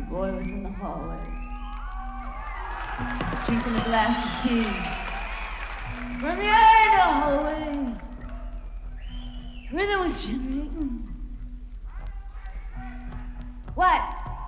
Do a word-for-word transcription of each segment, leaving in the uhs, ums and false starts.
boy was in the hallway, drinking a glass of tea. From the end of the hallway, rhythm was generating. What?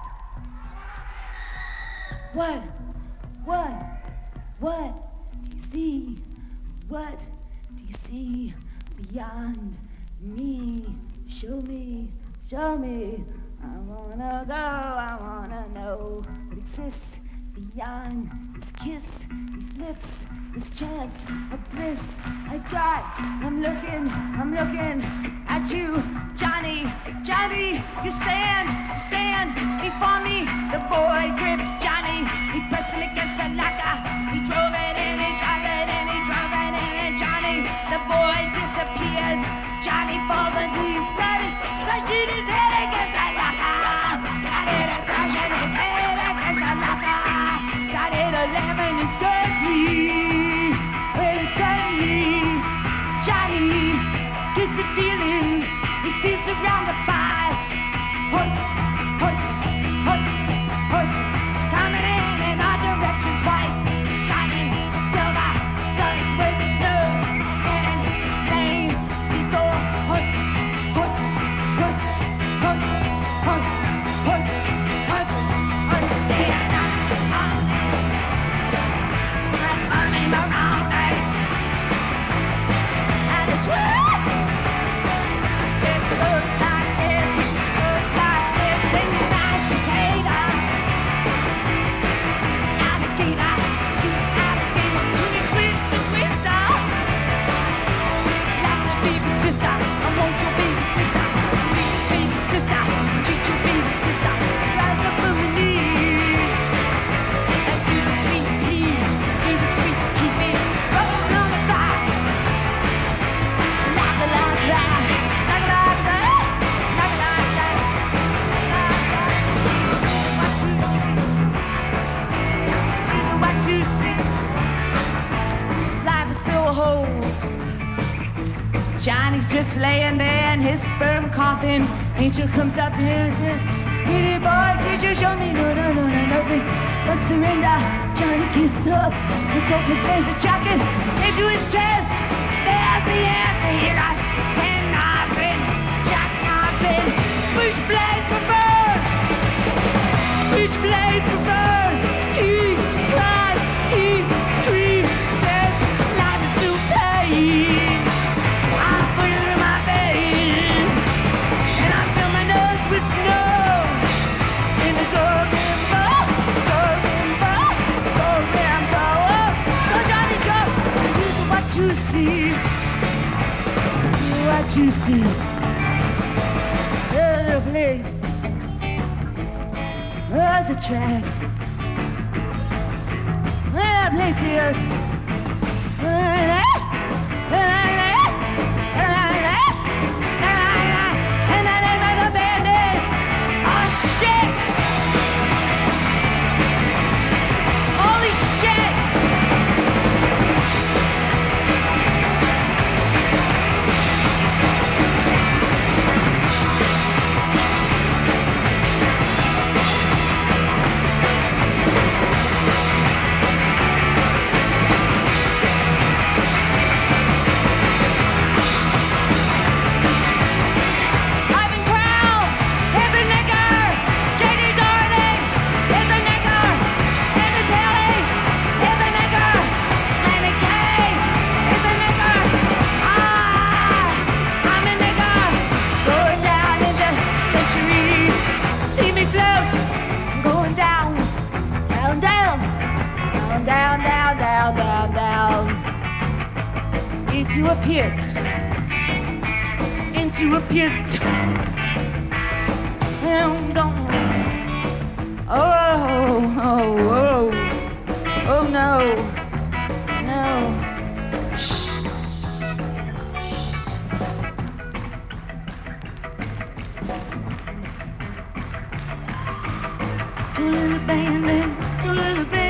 What? What? What do you see? What do you see beyond me? Show me, show me. I wanna go, I wanna know what exists beyond this kiss, these lips, this chance of bliss. I got, I'm looking, I'm looking at you, Johnny, Johnny, you stand, stand before me. The boy grips Johnny, he pressed him against the locker. He drove it in, he drove it in, he drove it in, and Johnny, the boy disappears. Johnny falls as he's started, crushing his head against the locker. Got it, it's crushing his head against the locker. Got it, eleven is strictly. When suddenly, Johnny gets a feeling his feet surrounded by horses, horses, horses, horses, coming in in all directions, white, shining, silver, studs with his nose, and names. He saw horses, horses, horses, horses, horses, horses, horses, horses, day and night, all day, and running around me, and the truth, it looks like this, looks like this, in the mashed potato, alligator, you alligator, you can twist and twist off, like my baby sister, I want your baby sister, baby sister, treat your baby sister, rise up from the knees, and do the sweet pea, do the sweet keep me rolling on the fire, like a like that, like a like that, like a like that, what you see, life is full of holes. Johnny's just laying there in his sperm coffin. Angel comes up to him and says, "Pretty boy, did you show me?" No, no, no, no, nothing but surrender. Johnny gets up, looks off his leather jacket into his chest. There's the answer here. I hand knobs in, jack knobs in, switch blades for bird, switch blades for bird. He cries, he screams, says, "Life is too pain." I put it in my veins, and I fill my nose with snow. In the golden bowl, golden bowl, golden bowl. So Johnny, go, do what you see, do what you see. There's a place, there's a track, there's a place is. And the name of the band is, oh shit! Holy shit! Ivan Crow is a nigger. J D Darling is a nigger. Andy Kelly is a nigger. Lenny Kay is a nigger. Ah, I'm a nigger. Going down into centuries. See me float. I'm going down, down, down, down, down, down, down, down, down, into a pit. Into a pit. And don't. Oh, oh, oh, oh no, no. Shh. Two little band, two little band.